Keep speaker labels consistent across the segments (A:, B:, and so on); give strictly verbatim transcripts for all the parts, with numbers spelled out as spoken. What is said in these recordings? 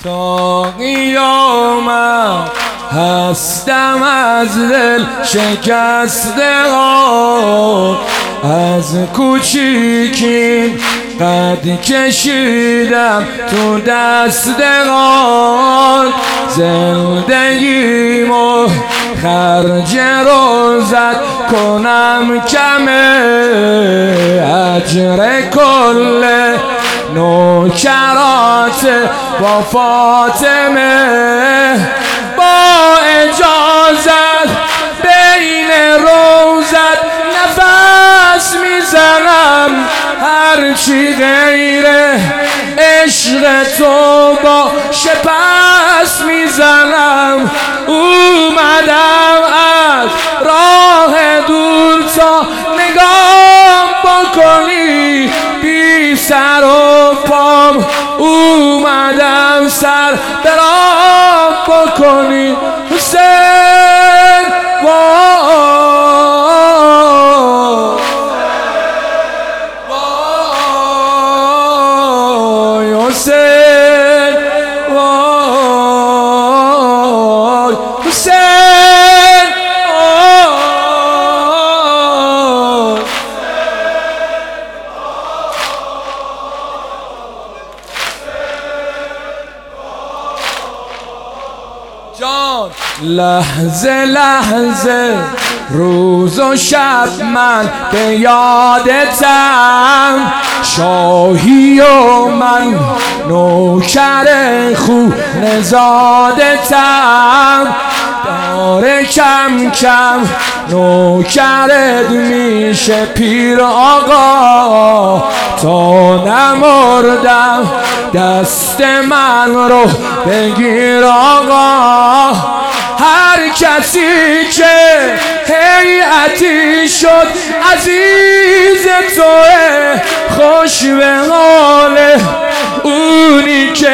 A: تا قیامت هستم از دل شکستگان، از کوچیکین قد کشیدم تو دستگان. زندگیمو خرج روزت کنم کمه، اجر کل نوکرات با فاطمه. با اجازت بین روزت نفس میزنم، هرچی غیر عشق تو باشه پس میزنم. اومدم از راه دور تا نگاه بکنی، بی سر و پام اومدم سر برام بکنی. حسین وای، حسین وای، حسین وای. جان لحظه لحظه روز و شب من به یادتم، شاهی و من نوکر خونه زادتم. داره کم کم نوکرت میشه پیر آقا، تا نمردم دست من رو بگیر آقا. هر کسی که هیئتی شد عزیز توه، خوش به حاله اونی که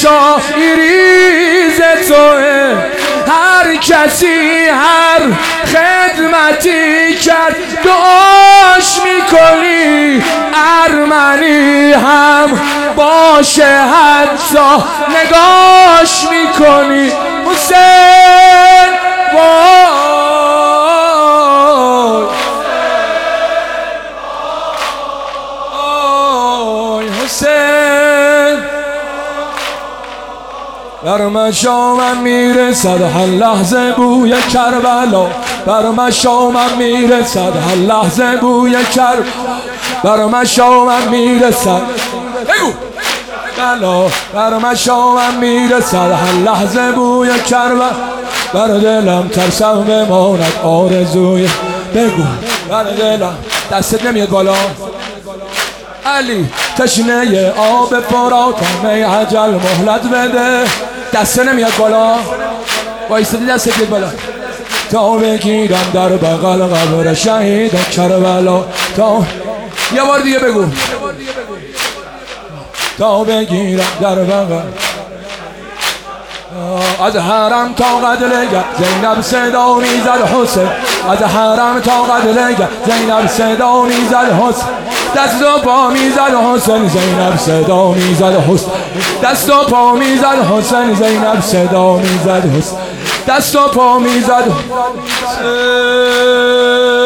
A: چایریز توه. هر کسی هر خدمتی کرد دعاش میکنی، ارمنی هم باشه حتی نگاش میکنی. حسین وای، وای حسین. بر مشامم میرسد هر لحظه بوی کربلا، بر مشامم میرسد هر لحظه بوی کربلا، بر مشامم میرسد بگو بلا، بر مشامم میرسد هر لحظه بوی کربلا. بر دلم ترسم بماند آرزوی، بگو بر دلم. دستت نمیاد بالا علی، تشنه آب فراتم ای عجل مهلت بده. دست نمیاد بالا، وایسادی دستت بیاد بالا. تا بگیرم در بغل قبر شهید کربلا، تا یه بار دیگه بگو. تا بگیرم در بغل از حرم تا قدلگه زینب صدا میزد حسین، از حرم تا قدلگه زینب صدا میزد حسین. دست و پا میزد حسین، زینب صدا میزد حسین. دست و پا میزد حسین، زینب صدا میزد حسین. دست و پا میزد حسین.